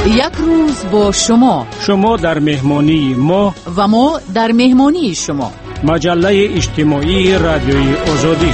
یک روز با شما در مهمانی ما و ما در مهمانی شما. مجله اجتماعی رادیوی آزادی.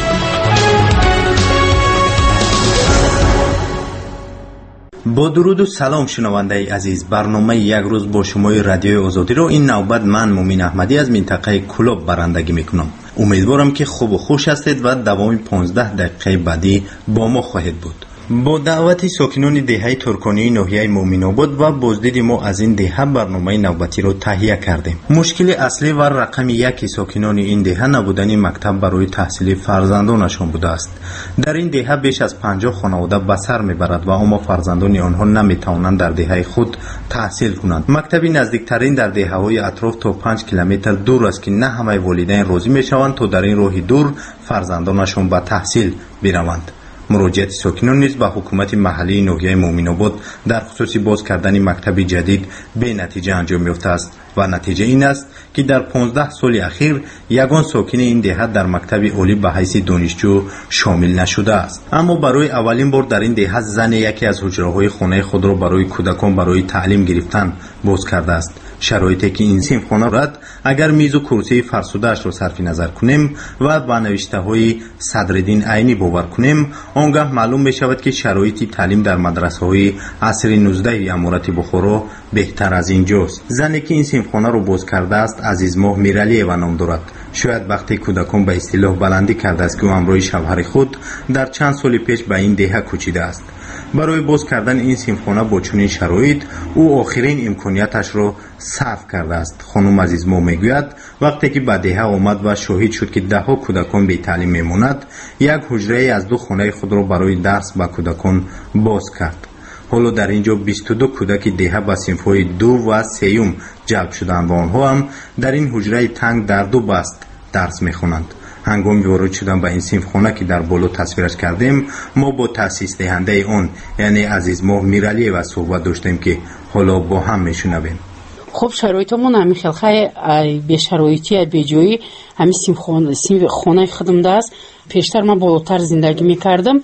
با درود و سلام شنونده عزیز، برنامه یک روز با شما رادیوی آزادی رو این نوبت من مومین احمدی از منطقه کلوب برندگی میکنم. امیدوارم که خوب و خوش هستید و دوام 15 دقیقه بعدی با ما خواهید بود. با دعوت ساکنان دهه ترکانی ناحیه مومن‌آباد و بازدید ما از این دهه برنامه نوبتی را تهیه کردیم. مشکل اصلی و رقم یک ساکنان این دهه نبودن مکتب برای تحصیل فرزندانشان بوده است. در این دهه بیش از 50 خانواده به سر میبرد و اما فرزندان آنها نمیتوانند در دهه خود تحصیل کنند. مکتبی نزدیکترین در دهه‌های اطراف تا 5 کیلومتر دور است که نه همه والدین راضی میشوند تا در این راه دور فرزندانشان به تحصیل بروند. مراجعت ساکنان نیز به حکومت محلی ناحیه مومن‌آباد در خصوص باز کردن مکتب جدید به نتیجه انجام یافته است و نتیجه این است که در 15 سال اخیر یگان ساکن این دهه در مکتب عالی به حیث دانشجو شامل نشده است. اما برای اولین بار در این دهه زن یکی از حجره‌های خانه خود را برای کودکان برای تعلیم گرفتن باز کرده است. شرایطی که این صنف خانه رد اگر میز و کرسی فرسوده اش را صرف نظر کنیم و با نوشته های صدرالدین عینی باور کنیم، آنگاه معلوم می شود که شرایط تعلیم در مدرسه های عصر 19 امارت بخارا بهتر از اینجاست. زنی که این صنف خانه را باز کرده است عزیزماه میرالیوا نام دارد. شاید وقتی کودکان به اصطلاح بلندی کرده است که او همراه شوهر خود در چند سال پیش به این دهه کوچیده است. برای باز کردن این صنفخانه با چنین شرایط او آخرین امکانیتش را صرف کرده است. خانم عزیزما میگوید وقتی که به دهه آمد و شاهد شد که دهها کودکان بی تعلیم میماند، یک حجره از 2 خانه خود را برای درس به کودکان باز کرد. حالا در اینجا 22 کودک دهه به صنف‌های 2 و 3 جلب شدند و آنها هم در این حجره تنگ در 2 بست درس میخوانند. هنگامی وارد شدن به این صنفخانه که در بالا تصویرش کردیم، ما با تأسیس دهنده آن یعنی عزیزماه میرالیوا صحبت داشتیم که حالا با هم میشنویم. خب شرایطمون همین خیلی به شرایطی به جایی همین صنفخانه خودم است. پیشتر من بالاتر زندگی میکردم،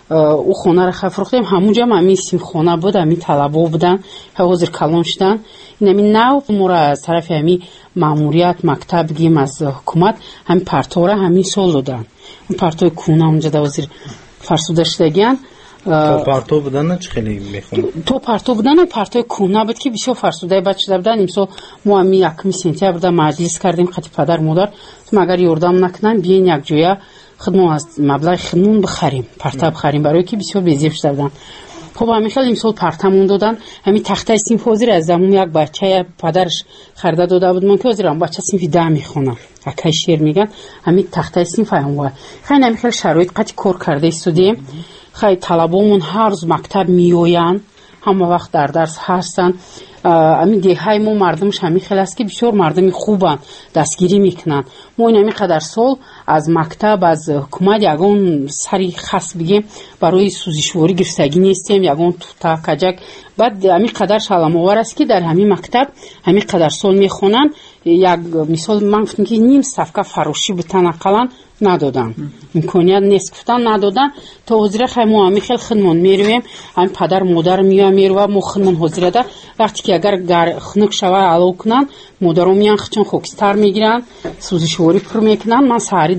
او خانه را فروختیم، همونجا هم همین صنفخانه بود، همین طلبا بودن، حاضر کلان شدن. این همین نو ما را از طرف همین ماموریت مکتب گیم از حکومت همین پرتو را همین سال دادن. این پرتوی کونه اونجا دوازیر فرسوده شدگیان. تو پرتو بودن نه چه خیلی میخونه؟ تو پرتو بودن پرتوی کونه بود که بسیار فرسوده بچه بودن. امسال ما همین 1 سپتامبر دا مجلس کردیم خاطر پدر مادر مگر یاردم نکنن بیاین یک جای خدمت از مبلغ خدمون بخریم، پرتو بخریم برای که بسیار بیزیف شده بودن. خب همین خیلی امسال پرتمون دادن. همین تخته صنف حاضر از زمان یک بچه پدرش خرده داده بود من که حاضرم بچه صنف 10 میخونه اکای شعر میگن همین تخته صنف هم خیلی همین خیلی شرایط قطعی کار کرده استودیم. خیلی طلبامون هر روز مکتب میوین، همه وقت در درس هستن. همین دههای ما مردمش همین خیلی است که بسیار مردمی خوبن، دستگیری میکنن. ما این همین قدر سال از مکتب از حکومت یگان سری خاص بگیم برای سوزشواری گرفتگی نیستیم، یگان توتا کجک. بعد همین قدر شلم‌آور است که در همین مکتب همین قدر سال میخونن. یک مثال من گفتم که نیم صفحه فروشی بتن اقلا ندادن، امکانیت نیست گفتن ندادن. تا حضره خیلی ما همین خیلی خدمون میرویم، همین پدر مادر میرویم ما خدمون حضره ده. وقتی که اگر خنک شوه علاو کنن مادرها میان خچون خوکستر میگیرن سوزشواری پر میکنن. من سهری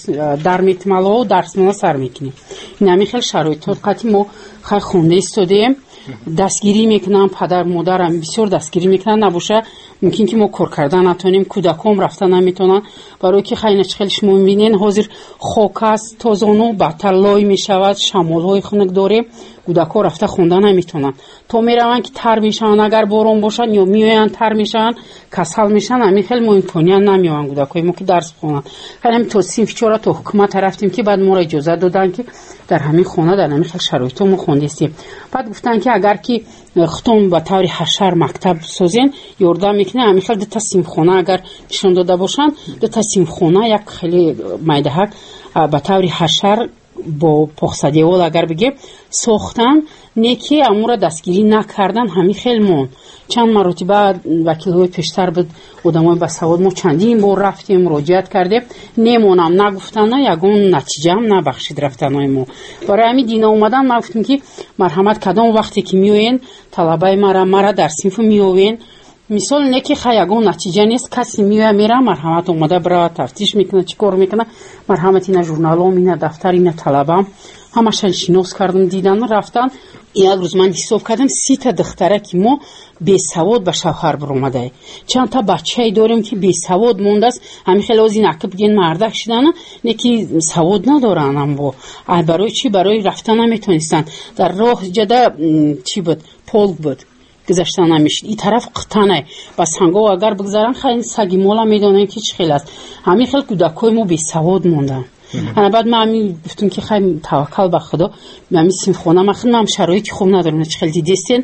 در میتماله و درس منو سر میکنیم. این همین خیلی شرایطات قطعی ما خیلی خونده استودیم، دستگیری میکنن. پدر مادر هم بسیار دستگیری میکنن. نباشه ممکن که ما کار کردن نتونیم، کودکام رفتن نمیتونن برای که خیلی خیلی شما میبینین حاضر خاک است تازانو بدتر لای میشود، شمال های خنک داریم، کودکا رفته خوندن نمیتونن. تو میرون که تر میشن، اگر بارون باشن یا میوین تر میشن کسل میشن. همین خیلی ما امکانیت نمیوان کودکای ما که درس بخونن. خیلی همین تو صنف 4 تا حکومت رفتیم که بعد ما را اجازه دادن که در همین خانه در همین خیلی شرایط ما خوندیم. بعد گفتن که اگر که ختم به طور حشر مکتب سازین یاردم میکنه. همین خیلی 2 تا صنفخانه اگر نشون داده باشن 2 تا صنفخانه یک خیلی میدهک به طور حشر با پخسدیوال اگر بگیم ساختن نیکی امور دستگیری نکردن همین خیلی مون چند مرتبه وکیل‌های پیشتر بود آدمای باسواد ما چندین بار رفتیم مراجعت کردیم نمونم نگفتن نه یگون نتیجه هم نبخشید رفتنای ما برای همین دینا اومدن ما گفتیم که مرحمت کدام وقتی که میوین طلبای مرا در صنف میوین مثال نیکی خیاگون نتیجه نیست کسی میوه میره مرحمت اومده برای تفتیش میکنه چی کار میکنه مرحمت اینا ژورنالام اینا دفتر اینا طلبام همشان شناس کردم دیدن رفتن یک روز من حساب کردم 30 تا دختره که ما بی سواد به شوهر برآمده چند تا بچه‌ای داریم که بی سواد مونده است همین خیلی از این عقب بگین مردک شدن نکی سواد ندارن اما برای چی برای رفتن نمیتونستن در راه جده چی بود پولک بود گذشتن نمیشد این طرف قطنه بس هنگا اگر بگذارن خیلی سگی مولا میدونن که چه خیلی است همین خیلی کودکای ما بی سواد موندن انا بعد ما همین گفتم که خیلی توکل به خدا همین سینخونه ما خیلی هم شرایطی خوب ندارم چه خیلی دیدین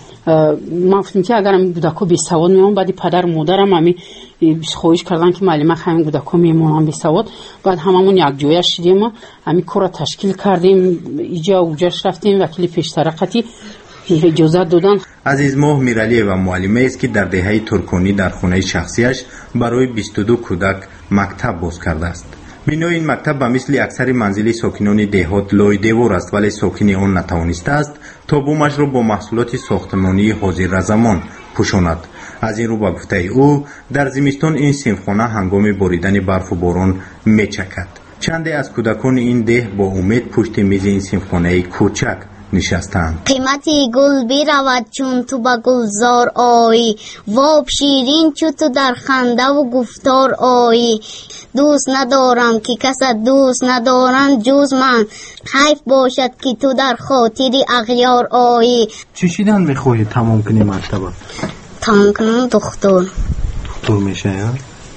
ما گفتم که اگر همین کودکا بی سواد میمون بعد پدر مادرم همین خواهش کردن که معلم همین کودکا میمونن بی سواد بعد هممون یک جویا شدیم همین کار تشکیل کردیم اینجا اوجاش رفتیم وکیل پیشترقتی اجازه دادن. عزیز ماه میرالی و معلمه است که در دهه ترکانی در خانه شخصیش برای 22 کودک مکتب باز کرده است. بنا این مکتب به مثل اکثر منزل ساکنان دهات لای دیوار است ولی ساکن آن نتوانسته است تا بومش را با محصولات ساختمانی حاضر زمان پوشاند. از این رو به گفته او در زمستان این صنفخانه هنگام باریدن برف و باران میچکد. چند از کودکان این ده با امید پشت میز این صنفخانه کوچک نشستند. قیمتی گل بیرود چون تو با گلزار آیی واب شیرین چون تو در خنده و گفتار آیی دوست ندارم که کس دوست ندارم جز من حیف باشد که تو در خاطری اغیار آیی. چی شدن میخواهی تمام کنی مکتب؟ تمام کنم دکتر میشه یا؟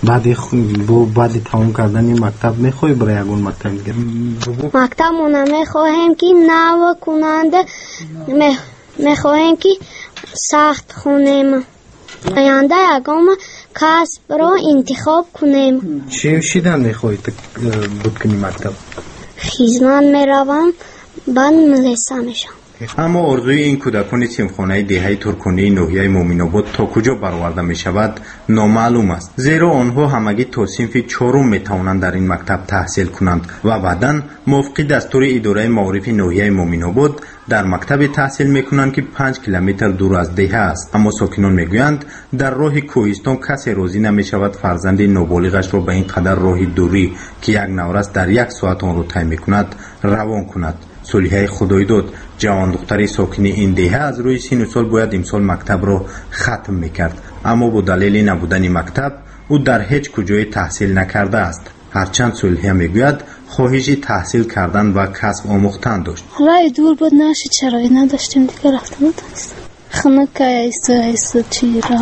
بعد تمام کردن این مکتب میخوای برای یگون مکتب میگه؟ مکتب مونه میخواهیم که نو کننده میخواهیم که سخت خونیم آینده یگام کسب را انتخاب کنیم. چی شدن میخوای بود کنی مکتب؟ خیزمند میروم بعد مدرسه میشم. اما آرزوی این کودکان صنفخانه دهه ترکانی ناحیه مومن‌آباد تا کجا برآورده می شود نامعلوم است زیرا آنها همگی تا صنف 4 می توانند در این مکتب تحصیل کنند و بعداً موافق دستور اداره معارف ناحیه مومن‌آباد در مکتب تحصیل می کنند که 5 کیلومتر دور از دهه است. اما ساکنان می گویند در راه کوهستان کسی راضی نمی شود فرزند نابالغش را به این قدر راه دوری که یک نورست در 1 ساعت آن را طی می کند روان کند. صلیحه خدایداد جوان دختری ساکن این دهه از روی سن و سال باید امسال مکتب را ختم میکرد اما با دلیل نبودن مکتب او در هیچ کجای تحصیل نکرده است. هرچند صلیحه میگوید خواهش تحصیل کردن و کسب آموختن داشت. رای دور بود نشد چرایی نداشتیم دیگه رفتم نداشتم خنک ایسا چی را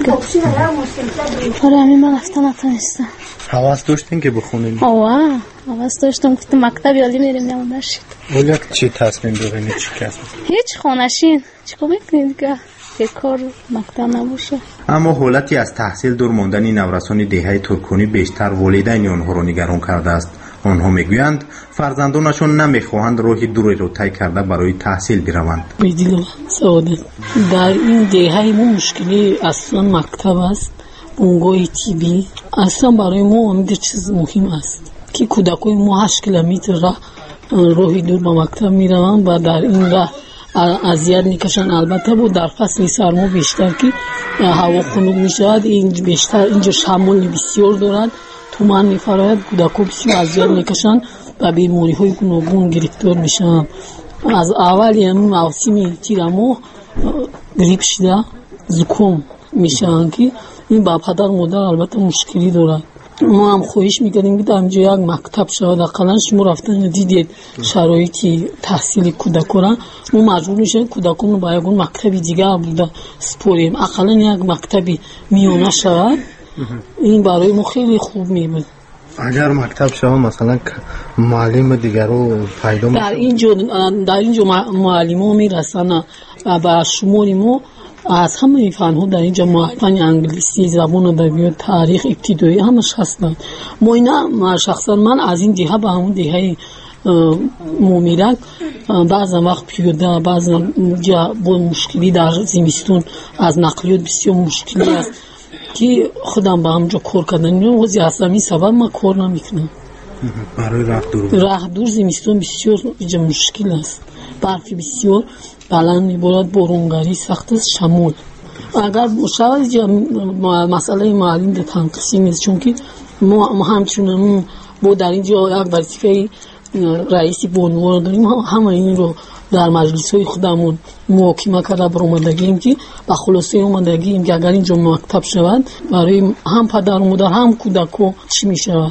برای همین من رفتم نتونستم. حواس داشتین که بخونین؟ حواس داشتم که مکتب یالی میریم نمونده شد. ولی چی تصمیم دارین چی کسب؟ هیچ خونشین چیکار میکنید که کار مکتب نباشه. اما حالتی از تحصیل دور ماندن نورسان دهه ترکانی بیشتر والدین آنها را نگران کرده است. آنها میگویند فرزندانشون نمیخواهند راه دوری رو طی کرده برای تحصیل بروند. میدیدم سعادت در این دهه ما مشکلی اصلا مکتب است بونگای تیبی اصلا برای ما همین چیز مهم است که کودکای ما 8 کیلومتر راه دور به مکتب میروند و در این راه اذیت میکشن. البته با در فصل سرما بیشتر که هوا خنک میشود این بیشتر اینجا شمال بسیار دارد تومان میفراید کودکا بسیار اذیت میکشن و بیماری های گوناگون گرفتار میشن. از اول یعنی موسم تیر ماه گریپ شده زکام میشن که این با پدر مادر البته مشکلی دارد. ما هم خواهش میکنیم که در اینجا یک مکتب شود اقلا شما رفتن دیدید شرایطی تحصیل کودکان ما مجبور میشیم کودکان رو با یک مکتب دیگه بوده سپاریم اقلا یک مکتبی میانه شود این برای ما خیلی خوب میبود. اگر مکتب شود مثلا معلم دیگر رو پیدا در اینجا معلم ها میرسن و با شماری ما از همه فن‌ها در اینجا فن انگلیسی زبان ادبیات تاریخ ابتدایی همش هستند. ما اینا شخصا من از این دهه به همون دهه مومیرک بعضا وقت پیاده بعضا جا با مشکلی در زمستون از نقلیات بسیار مشکلی است که خودم با همجا کار کردن وزی از همین سبب من کار نمیکنم. برای راه دور زمستون بسیار اینجا مشکل است. برفی بسیار بلند میبارد، بارونگری سخت است، شمال اگر شود مسئله معلم در تنقیصی نیست، چون که ما همچنان با در اینجا یک وظیفه رئیسی بانوار داریم، همه این رو در مجلس های خودمون محاکمه کرده بر اومدگیم که با خلاصه اومدگیم که اگر اینجا مکتب شود برای هم پدر و مادر هم کودکو چی می شود.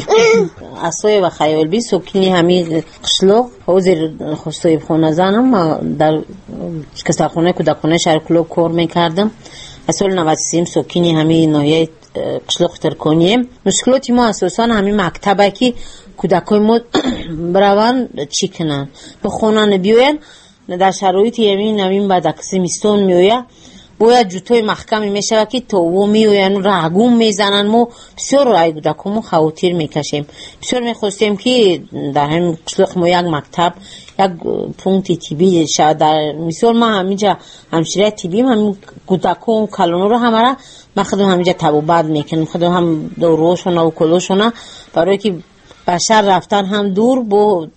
اسای و خیال بی سکنی همین قشلو حوزر خوستوی خونه زنم در کسرخونه کودکانه شهر کلوب کار میکردم. سال 93 سکنی همین ناحیه قشلو ترکونیم. مشکلاتی ما اساسا همین مکتبه که کودکای ما بروان چی کنن به خونه بیاین در شرایطی همین بعد اکسی میستون میویا باید جوتای محکمی میشه که تو میوین رگوم میزنن. ما بسیار رای کودکمو خاطر میکشیم، بسیار میخواستیم که در همین قشلق ما یک مکتب یک پونکت تیبی شد. در مثال ما همینجا همشیره تیبیم، همین کودکو کلونو رو همه را ما خودم همینجا تبوبت میکنم، خودم هم دوروشونه و کلوشونه برای که بشر رفتن هم دور با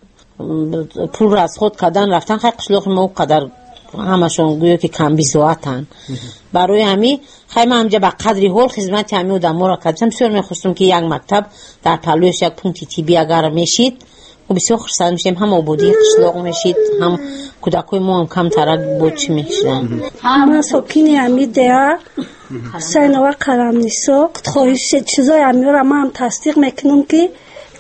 پول را از خود کردن رفتن. خیلی قشلق ما قدر همشون گویا که کم بیزواتن. برای همین خیلی من همجا به قدری هول خدمت همین و دمو را کردم. بسیار میخواستم که یک مکتب در پلویش یک پونتی تیبی اگر میشید و بسیار خرسند میشیم، هم آبودی قشلق میشید هم کودکای ما هم کم ترک بود چی میشدن. همه ساکنی همین دیا سینوه قرم نیسو خواهیش چیزای همین را من تصدیق میکنم که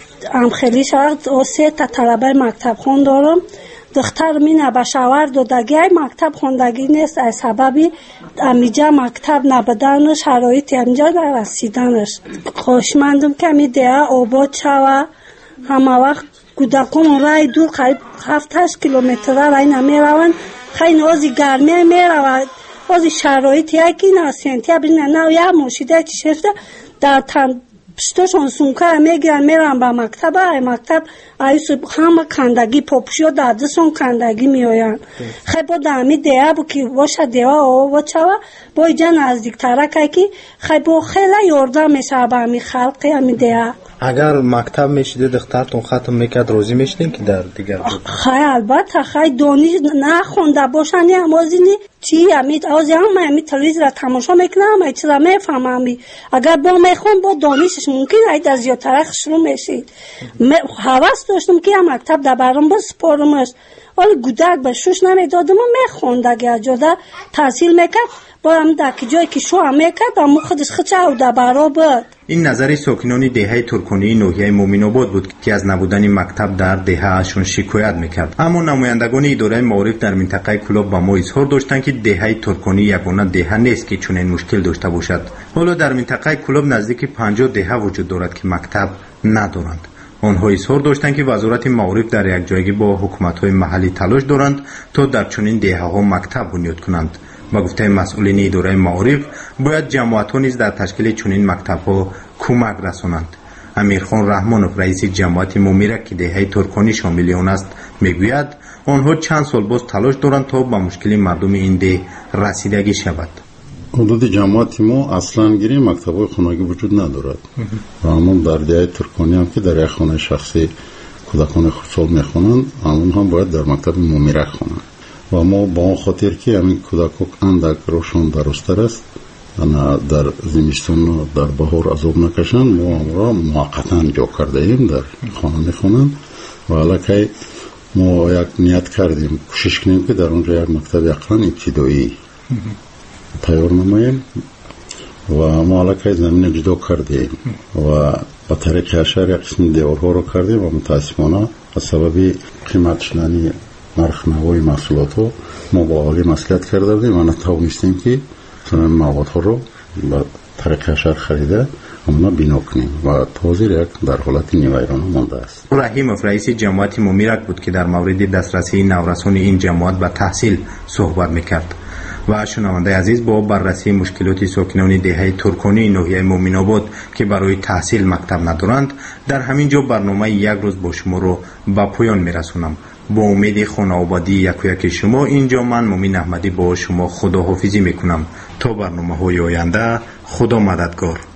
هم خیلی شد و 3 تا طلبه مکتب خون دارم. دختر مینه به شاور دادگی مکتب خوندگی نیست از سببی امیجا مکتب نبودن شرایط امیجا در رسیدنش. خوشمندم که می دیا آباد شوه. همه وقت کودکان رای دور قریب 7-8 کیلومتر رای نمیروند. خیلی آزی گرمی میرود، آزی شرایط یکی ناسینتیا بینه نه یا موشیده چی شفته در تن پشتشون سونکه میگیرن میرن به مکتب. مکتب ایسو همه کندگی پاپشو دادشون کندگی میآیند. خیلی با دامی دیا بو که باشه دیا و چوا با اینجا نزدیکتره که خیلی با خیلی یاردم میشه به همی خلقی همی دیا. اگر مکتب میشیده دخترتون ختم میکرد روزی میشدین که در دیگر بود؟ خیلی البته خیلی دانی نخونده باشن یا موزینی چی همی آزی همی تلویز را تماشا میکنم همی چرا میفهمم اگر با میخون با دانیشش ممکن هید از زیادتره شروع میشید. حواس داشتم که هم مکتب در برام با سپارمش ولی گودک به شوش نمیدادم و میخونده که جاده تحصیل میکرد با هم در جایی که شو هم میکرد اما خودش خچه او در برا بود. این نظری ساکنان دهه ترکانی ناحیه مومن‌آباد بود که از نبودن مکتب در دهه‌شون شکایت میکرد. اما نمایندگان اداره معارف در منطقه کلوب با ما اظهار داشتند که دهه ترکانی یگانه دهه نیست که چنین مشکل داشته باشد. حالا در منطقه کلوب نزدیک 50 دهه وجود دارد که مکتب ندارند. آنها اظهار داشتند که وزارت معارف در یک جایگی با حکومت‌های محلی تلاش دارند تا در چنین دهه‌ها مکتب بنیاد کنند. با گفته مسئولین اداره معارف باید جماعت‌ها نیز در تشکیل چنین مکتب‌ها کمک رسانند. امیرخان رحمانوف رئیس جماعت مومیرک که دهه ترکانی شامل آن است میگوید آنها چند سال باز تلاش دارند تا با مشکل مردم این ده رسیدگی شود. حدود جماعت ما اصلا گیری مکتب‌های خانگی وجود ندارد و همون در دهه ترکانی هم که در یک خانه شخصی کودکان خودسال میخوانند همون هم باید در مکتب مومیرک خوانند و ما با اون خاطر که همین کودکان اندک روشون درستر است در زمستون در بهار عذاب نکشن ما را موقتا جا کرده ایم در خانه میخوانند و علاقه ما یک نیت کردیم کوشش کنیم که در اونجا یک مکتب اقلا ابتدایی تیار نماییم و ما علاقه زمین جدا کردیم و با طریق اشار یک قسم دیوارها رو کردیم و متاسفانه از سبب قیمت شدنی نرخ نوای محصولات ها ما با عالی مسئولیت کرده بودیم و نتوانستیم که موادها رو با طریق اشار خریده همونا بنا کنیم و تازیر یک در حالت نیویرانه مانده است. رحیموف رئیس جماعت مومیرک بود که در مورد دسترسی نورسان این جماعت به تحصیل صحبت میکرد. و شنونده عزیز، با بررسی مشکلات ساکنان دهه ترکانی ناحیه مومن‌آباد که برای تحصیل مکتب ندارند، در همین جا برنامه یک روز با شما رو به پایان میرسونم. با امید خانوادگی یک شما، اینجا من مومن احمدی با شما خداحافظی میکنم. تا برنامه‌های آینده، خدا مددگار.